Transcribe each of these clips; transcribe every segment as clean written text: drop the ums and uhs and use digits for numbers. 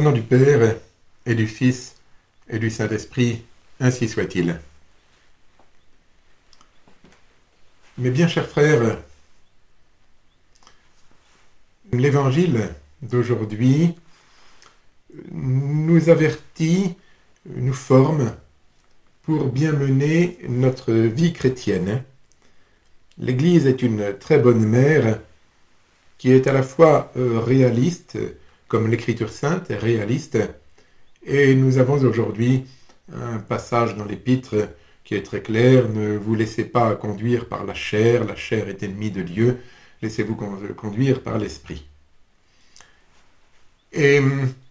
Au nom du Père, et du Fils, et du Saint-Esprit, ainsi soit-il. Mes bien chers frères, l'évangile d'aujourd'hui nous avertit, nous forme pour bien mener notre vie chrétienne. L'Église est une très bonne mère qui est à la fois réaliste, comme l'Écriture sainte est réaliste, et nous avons aujourd'hui un passage dans l'Épître qui est très clair: ne vous laissez pas conduire par la chair est ennemie de Dieu, laissez-vous conduire par l'Esprit. Et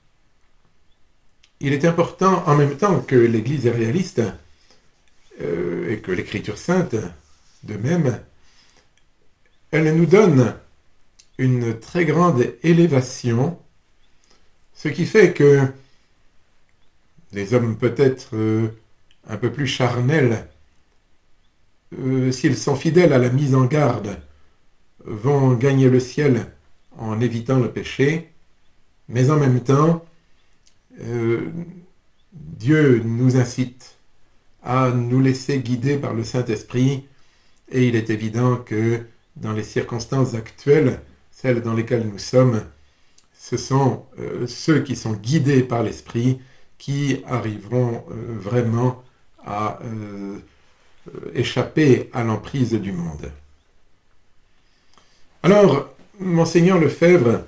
il est important, en même temps que l'Église est réaliste, et que l'Écriture sainte, de même, elle nous donne une très grande élévation, ce qui fait que les hommes peut-être un peu plus charnels, s'ils sont fidèles à la mise en garde, vont gagner le ciel en évitant le péché, mais en même temps, Dieu nous incite à nous laisser guider par le Saint-Esprit, et il est évident que dans les circonstances actuelles, celles dans lesquelles nous sommes, ce sont ceux qui sont guidés par l'Esprit qui arriveront vraiment à échapper à l'emprise du monde. Alors, Monseigneur Lefebvre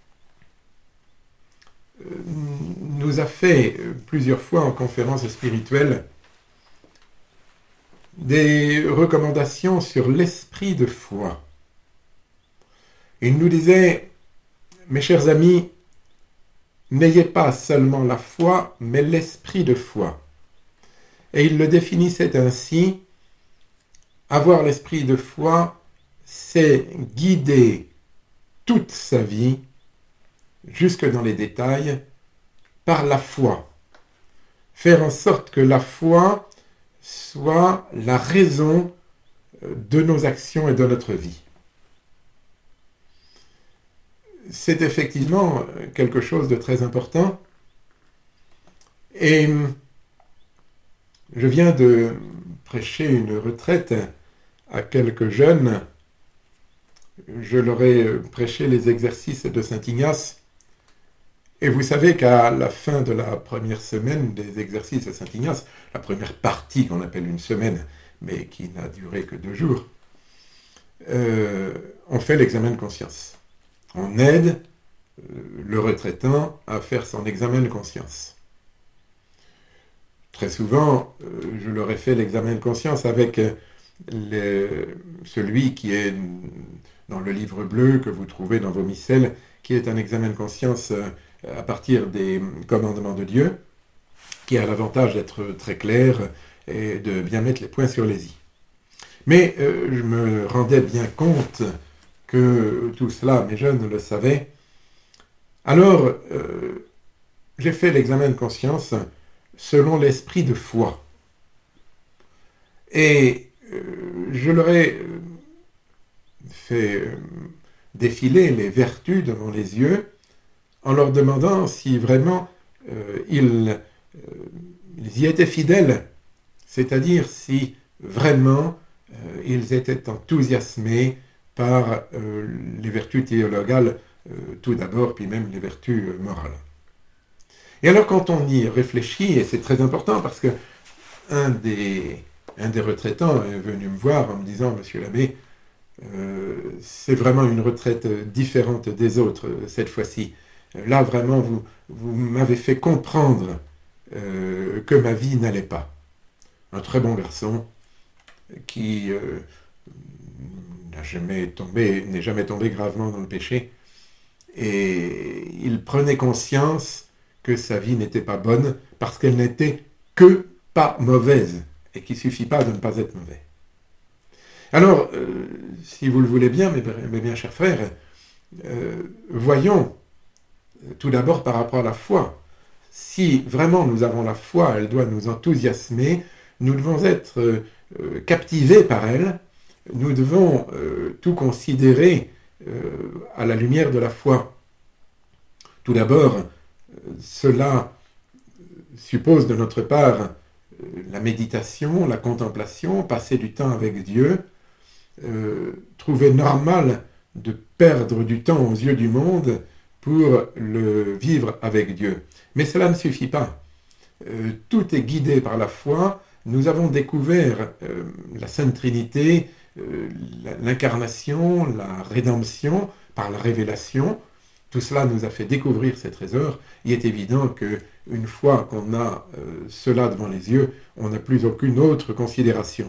nous a fait plusieurs fois en conférence spirituelle des recommandations sur l'esprit de foi. Il nous disait: mes chers amis, n'ayez pas seulement la foi, mais l'esprit de foi. Et il le définissait ainsi: avoir l'esprit de foi, c'est guider toute sa vie, jusque dans les détails, par la foi. Faire en sorte que la foi soit la raison de nos actions et de notre vie. C'est effectivement quelque chose de très important. Et je viens de prêcher une retraite à quelques jeunes. Je leur ai prêché les exercices de Saint Ignace. Et vous savez qu'à la fin de la première semaine des exercices de Saint Ignace, la première partie qu'on appelle une semaine, mais qui n'a duré que 2 jours, on fait l'examen de conscience. On aide le retraitant à faire son examen de conscience. Très souvent, je leur ai fait l'examen de conscience avec celui qui est dans le livre bleu que vous trouvez dans vos missels, qui est un examen de conscience à partir des commandements de Dieu, qui a l'avantage d'être très clair et de bien mettre les points sur les i. Mais je me rendais bien compte que tout cela, mes jeunes le savaient. Alors, j'ai fait l'examen de conscience selon l'esprit de foi. Et je leur ai fait défiler les vertus devant les yeux en leur demandant si vraiment ils y étaient fidèles, c'est-à-dire si vraiment ils étaient enthousiasmés par les vertus théologales tout d'abord, puis même les vertus morales. Et alors quand on y réfléchit, et c'est très important parce que un des retraitants est venu me voir en me disant: Monsieur l'abbé, c'est vraiment une retraite différente des autres cette fois-ci. Là vraiment vous m'avez fait comprendre que ma vie n'allait pas. Un très bon garçon qui n'est jamais tombé gravement dans le péché, et il prenait conscience que sa vie n'était pas bonne parce qu'elle n'était que pas mauvaise, et qu'il ne suffit pas de ne pas être mauvais. Alors, si vous le voulez bien, mes bien chers frères, voyons tout d'abord par rapport à la foi. Si vraiment nous avons la foi, elle doit nous enthousiasmer, nous devons être captivés par elle, nous devons tout considérer à la lumière de la foi. Tout d'abord, Cela suppose de notre part la méditation, la contemplation, passer du temps avec Dieu, trouver normal de perdre du temps aux yeux du monde pour le vivre avec Dieu. Mais cela ne suffit pas. Tout est guidé par la foi. Nous avons découvert la Sainte Trinité, l'incarnation, la rédemption par la révélation. Tout cela nous a fait découvrir ces trésors. Il est évident qu'une fois qu'on a cela devant les yeux, on n'a plus aucune autre considération.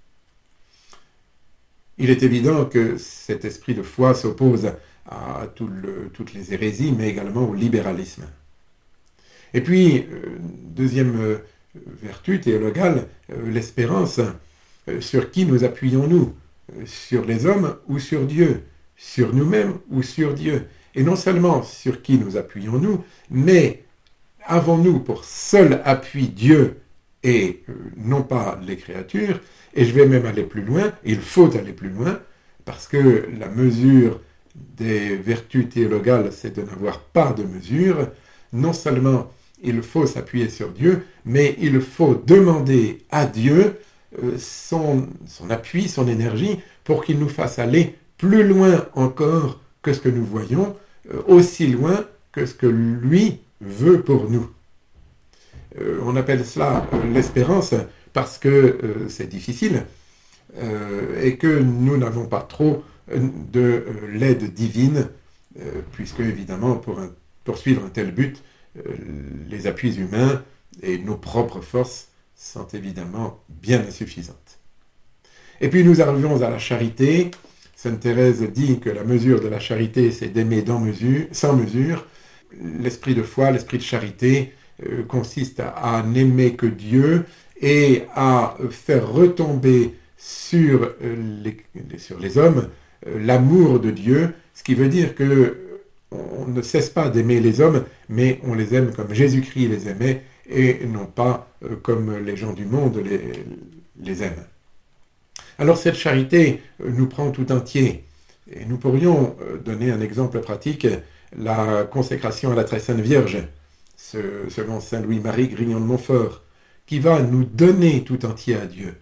Il est évident que cet esprit de foi s'oppose à toutes les hérésies, mais également au libéralisme. Et puis, deuxième vertu théologale, l'espérance. Sur qui nous appuyons-nous? Sur les hommes ou sur Dieu? Sur nous-mêmes ou sur Dieu? Et non seulement sur qui nous appuyons-nous, mais avons-nous pour seul appui Dieu et non pas les créatures? Et je vais même aller plus loin, il faut aller plus loin, parce que la mesure des vertus théologales, c'est de n'avoir pas de mesure. Non seulement il faut s'appuyer sur Dieu, mais il faut demander à Dieu son appui, son énergie, pour qu'il nous fasse aller plus loin encore que ce que nous voyons, aussi loin que ce que lui veut pour nous. On appelle cela l'espérance parce que c'est difficile et que nous n'avons pas trop de l'aide divine, puisque évidemment pour poursuivre un tel but, les appuis humains et nos propres forces sont évidemment bien insuffisantes. Et puis nous arrivons à la charité. Sainte Thérèse dit que la mesure de la charité, c'est d'aimer sans mesure. L'esprit de foi, l'esprit de charité consiste à n'aimer que Dieu et à faire retomber sur les hommes l'amour de Dieu, ce qui veut dire que on ne cesse pas d'aimer les hommes, mais on les aime comme Jésus-Christ les aimait, et non pas comme les gens du monde les aiment. Alors cette charité nous prend tout entier, et nous pourrions donner un exemple pratique, la consécration à la très sainte Vierge, selon saint Louis-Marie Grignon de Montfort, qui va nous donner tout entier à Dieu,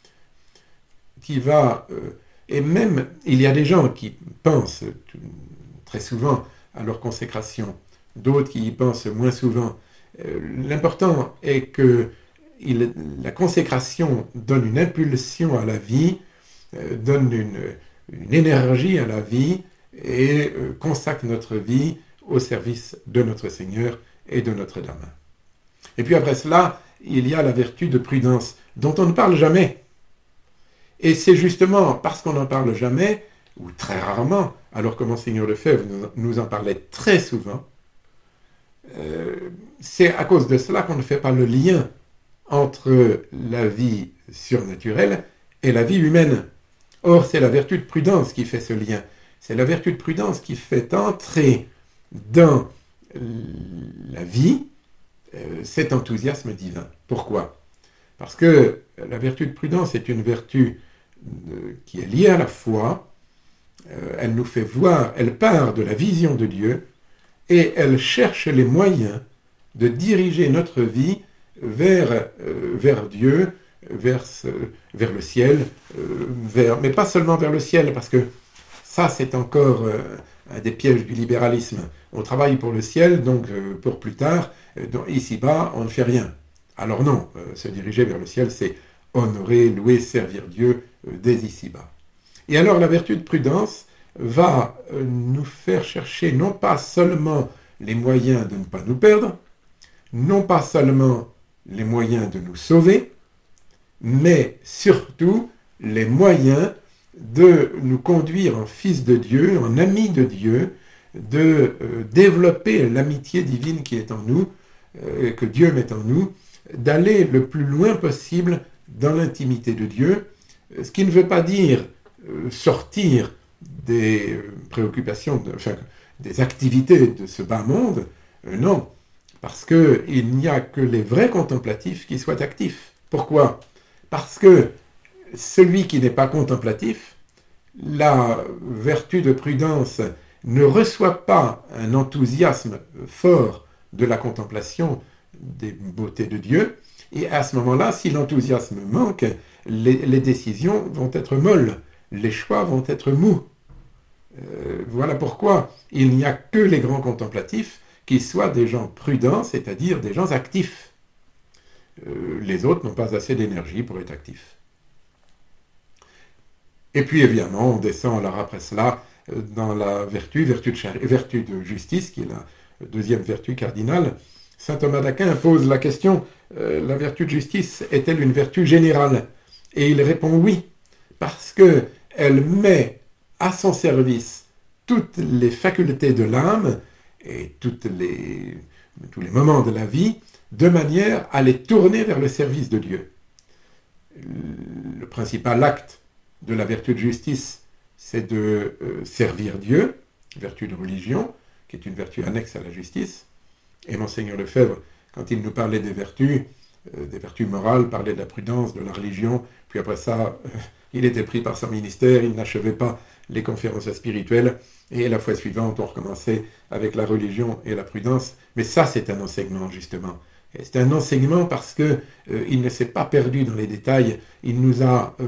et même il y a des gens qui pensent très souvent à leur consécration, d'autres qui y pensent moins souvent. L'important est que la consécration donne une impulsion à la vie, donne une énergie à la vie et consacre notre vie au service de notre Seigneur et de Notre-Dame. Et puis après cela, il y a la vertu de prudence, dont on ne parle jamais. Et c'est justement parce qu'on n'en parle jamais, ou très rarement, alors que Monseigneur Lefebvre nous en parlait très souvent, c'est à cause de cela qu'on ne fait pas le lien entre la vie surnaturelle et la vie humaine. Or, c'est la vertu de prudence qui fait ce lien. C'est la vertu de prudence qui fait entrer dans la vie cet enthousiasme divin. Pourquoi? Parce que la vertu de prudence est une vertu qui est liée à la foi. Elle nous fait voir, elle part de la vision de Dieu et elle cherche les moyens de diriger notre vie vers Dieu, vers le ciel, mais pas seulement vers le ciel, parce que ça c'est encore un des pièges du libéralisme. On travaille pour le ciel, donc pour plus tard, ici-bas on ne fait rien. Alors non, se diriger vers le ciel, c'est honorer, louer, servir Dieu dès ici-bas. Et alors la vertu de prudence va nous faire chercher non pas seulement les moyens de ne pas nous perdre, non pas seulement les moyens de nous sauver, mais surtout les moyens de nous conduire en fils de Dieu, en amis de Dieu, de développer l'amitié divine qui est en nous, que Dieu met en nous, d'aller le plus loin possible dans l'intimité de Dieu, ce qui ne veut pas dire sortir des préoccupations, des activités de ce bas monde, non, parce qu'il n'y a que les vrais contemplatifs qui soient actifs. Pourquoi? Parce que celui qui n'est pas contemplatif, la vertu de prudence ne reçoit pas un enthousiasme fort de la contemplation des beautés de Dieu. Et à ce moment-là, si l'enthousiasme manque, les décisions vont être molles, les choix vont être mous. Voilà pourquoi il n'y a que les grands contemplatifs qui soient des gens prudents, c'est-à-dire des gens actifs. Les autres n'ont pas assez d'énergie pour être actifs. Et puis évidemment, on descend alors après cela dans la vertu de justice, qui est la deuxième vertu cardinale. Saint Thomas d'Aquin pose la question, la vertu de justice est-elle une vertu générale? Et il répond oui, parce qu'elle met à son service toutes les facultés de l'âme et tous les moments de la vie, de manière à les tourner vers le service de Dieu. Le principal acte de la vertu de justice, c'est de servir Dieu, vertu de religion, qui est une vertu annexe à la justice. Et Monseigneur Lefebvre, quand il nous parlait des vertus morales, parlait de la prudence, de la religion, puis après ça, il était pris par son ministère, il n'achevait pas les conférences spirituelles, et la fois suivante, on recommençait avec la religion et la prudence. Mais ça, c'est un enseignement, justement. Et c'est un enseignement parce qu'il ne s'est pas perdu dans les détails, il nous a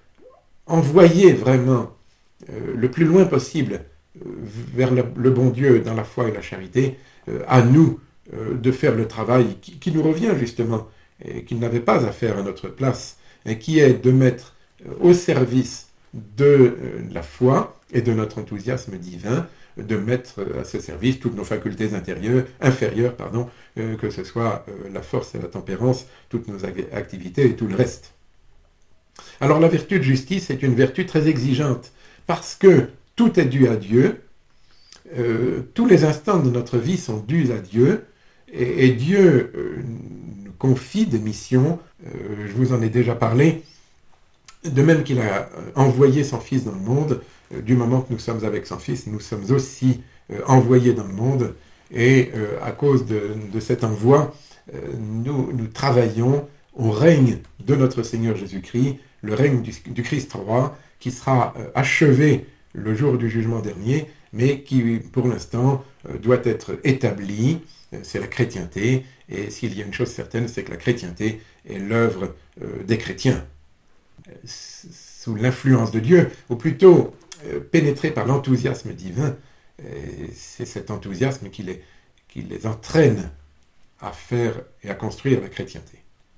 envoyé vraiment le plus loin possible vers le bon Dieu dans la foi et la charité, à nous de faire le travail qui nous revient justement, et qu'il n'avait pas à faire à notre place, et qui est de mettre au service de la foi et de notre enthousiasme divin, de mettre à ce service toutes nos facultés inférieures, que ce soit la force et la tempérance, toutes nos activités et tout le reste. Alors la vertu de justice est une vertu très exigeante, parce que tout est dû à Dieu, tous les instants de notre vie sont dus à Dieu, et Dieu nous confie des missions, je vous en ai déjà parlé, de même qu'il a envoyé son Fils dans le monde, du moment que nous sommes avec son Fils, nous sommes aussi envoyés dans le monde, et à cause de cet envoi, nous travaillons au règne de notre Seigneur Jésus-Christ, le règne du Christ roi, qui sera achevé le jour du jugement dernier, mais qui, pour l'instant, doit être établi. C'est la chrétienté, et s'il y a une chose certaine, c'est que la chrétienté est l'œuvre des chrétiens, sous l'influence de Dieu, ou plutôt pénétrés par l'enthousiasme divin. C'est cet enthousiasme qui les entraîne à faire et à construire la chrétienté.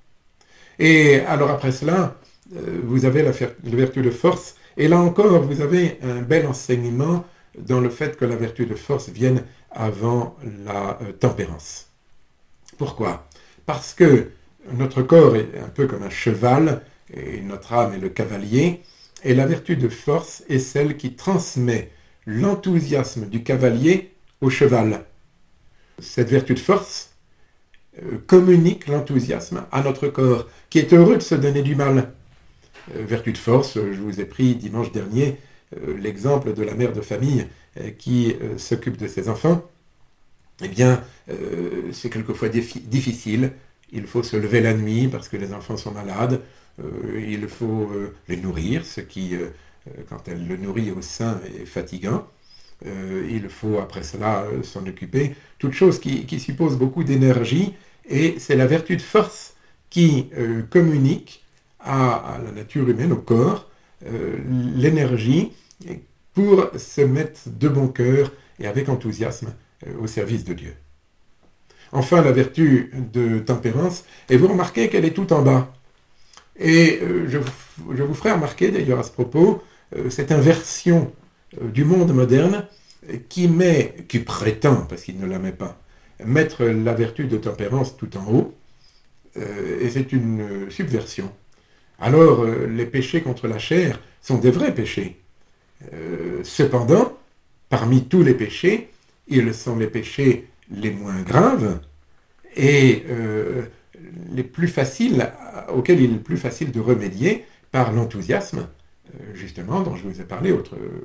Et alors après cela, vous avez la vertu de force, et là encore, vous avez un bel enseignement dans le fait que la vertu de force vienne avant la tempérance. Pourquoi? Parce que notre corps est un peu comme un cheval, et notre âme est le cavalier, et la vertu de force est celle qui transmet l'enthousiasme du cavalier au cheval. Cette vertu de force communique l'enthousiasme à notre corps, qui est heureux de se donner du mal. Vertu de force, je vous ai pris dimanche dernier l'exemple de la mère de famille qui s'occupe de ses enfants. Eh bien, c'est quelquefois difficile. Il faut se lever la nuit parce que les enfants sont malades. Il faut les nourrir, ce qui, quand elle le nourrit au sein, est fatigant. Il faut après cela s'en occuper. Toute chose qui suppose beaucoup d'énergie, et c'est la vertu de force qui communique à la nature humaine, au corps, l'énergie pour se mettre de bon cœur et avec enthousiasme au service de Dieu. Enfin, la vertu de tempérance, et vous remarquez qu'elle est tout en bas. Et je vous ferai remarquer d'ailleurs à ce propos cette inversion du monde moderne qui prétend, parce qu'il ne la met pas, mettre la vertu de tempérance tout en haut, et c'est une subversion. Alors, les péchés contre la chair sont des vrais péchés. Cependant, parmi tous les péchés, ils sont les péchés les moins graves et les plus faciles, auxquels il est le plus facile de remédier par l'enthousiasme, justement, dont je vous ai parlé,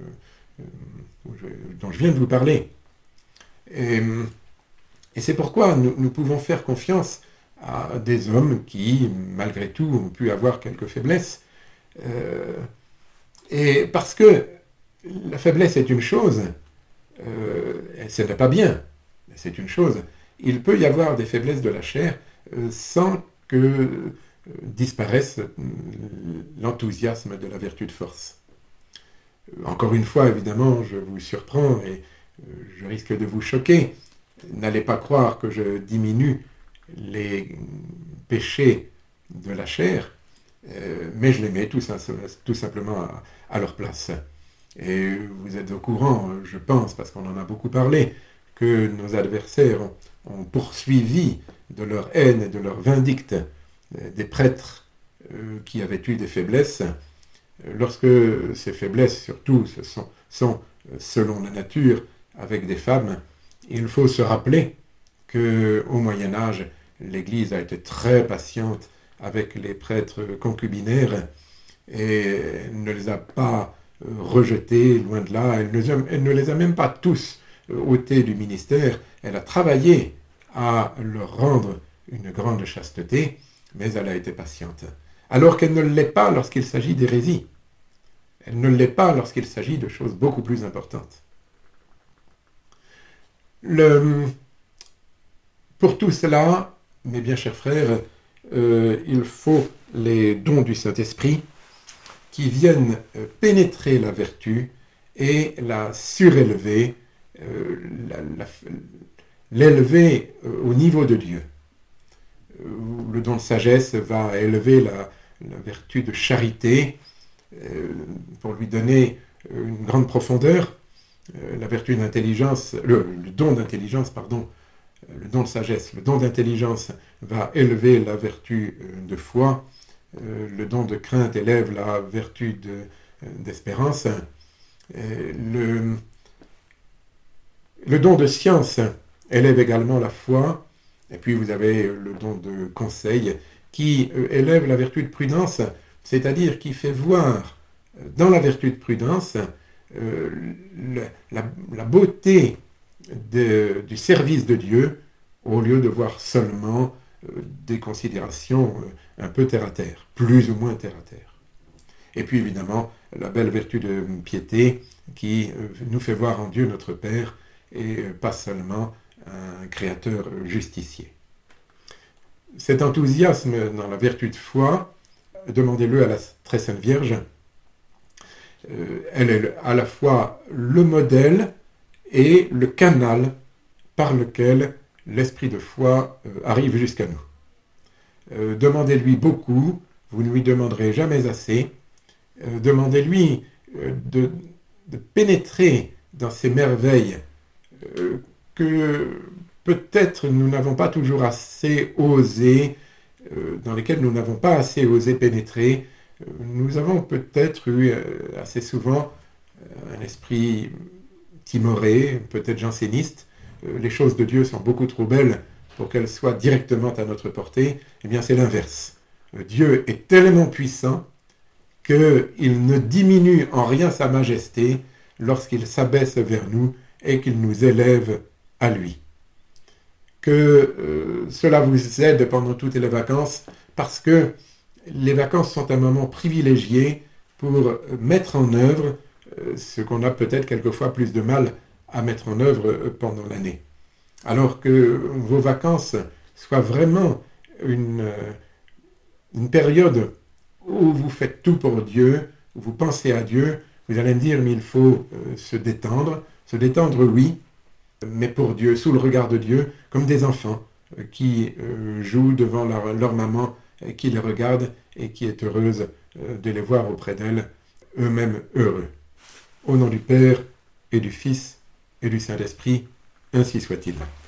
dont je viens de vous parler. Et c'est pourquoi nous pouvons faire confiance à des hommes qui, malgré tout, ont pu avoir quelques faiblesses. Et parce que la faiblesse est une chose, ce n'est pas bien, c'est une chose, il peut y avoir des faiblesses de la chair sans que disparaisse l'enthousiasme de la vertu de force. Encore une fois, évidemment, je vous surprends et je risque de vous choquer. N'allez pas croire que je diminue les péchés de la chair, mais je les mets tout simplement à leur place. Et vous êtes au courant, je pense, parce qu'on en a beaucoup parlé, que nos adversaires ont poursuivi de leur haine et de leur vindicte des prêtres qui avaient eu des faiblesses. Lorsque ces faiblesses, surtout, sont selon la nature, avec des femmes, il faut se rappeler qu'au Moyen-Âge, l'Église a été très patiente avec les prêtres concubinaires et elle ne les a pas rejetés, loin de là. Elle ne les a même pas tous ôtés du ministère. Elle a travaillé à leur rendre une grande chasteté, mais elle a été patiente. Alors qu'elle ne l'est pas lorsqu'il s'agit d'hérésie. Elle ne l'est pas lorsqu'il s'agit de choses beaucoup plus importantes. Pour tout cela, mes bien chers frères, il faut les dons du Saint-Esprit qui viennent pénétrer la vertu et la surélever, l'élever au niveau de Dieu. Le don de sagesse va élever la vertu de charité pour lui donner une grande profondeur. La vertu d'intelligence, le don d'intelligence, pardon, le don de sagesse, le don d'intelligence va élever la vertu de foi, le don de crainte élève la vertu d'espérance, le don de science élève également la foi, et puis vous avez le don de conseil qui élève la vertu de prudence, c'est-à-dire qui fait voir dans la vertu de prudence la beauté du service de Dieu au lieu de voir seulement des considérations un peu terre-à-terre, plus ou moins terre-à-terre. Et puis évidemment, la belle vertu de piété qui nous fait voir en Dieu notre Père et pas seulement un créateur justicier. Cet enthousiasme dans la vertu de foi, demandez-le à la très sainte Vierge. Elle est à la fois le modèle et le canal par lequel l'esprit de foi arrive jusqu'à nous. Demandez-lui beaucoup, vous ne lui demanderez jamais assez. Demandez-lui de pénétrer dans ces merveilles que peut-être nous n'avons pas toujours assez osé, dans lesquelles nous n'avons pas assez osé pénétrer. Nous avons peut-être eu assez souvent un esprit timoré, peut-être janséniste. Les choses de Dieu sont beaucoup trop belles pour qu'elles soient directement à notre portée. Eh bien, c'est l'inverse. Dieu est tellement puissant qu'il ne diminue en rien sa majesté lorsqu'il s'abaisse vers nous et qu'il nous élève à lui. Que cela vous aide pendant toutes les vacances, parce que les vacances sont un moment privilégié pour mettre en œuvre ce qu'on a peut-être quelquefois plus de mal à mettre en œuvre pendant l'année. Alors que vos vacances soient vraiment une période où vous faites tout pour Dieu, où vous pensez à Dieu, vous allez me dire, mais il faut se détendre, oui, mais pour Dieu, sous le regard de Dieu, comme des enfants qui jouent devant leur maman, qui les regarde et qui est heureuse de les voir auprès d'elle, eux-mêmes heureux. Au nom du Père et du Fils et du Saint-Esprit, ainsi soit-il.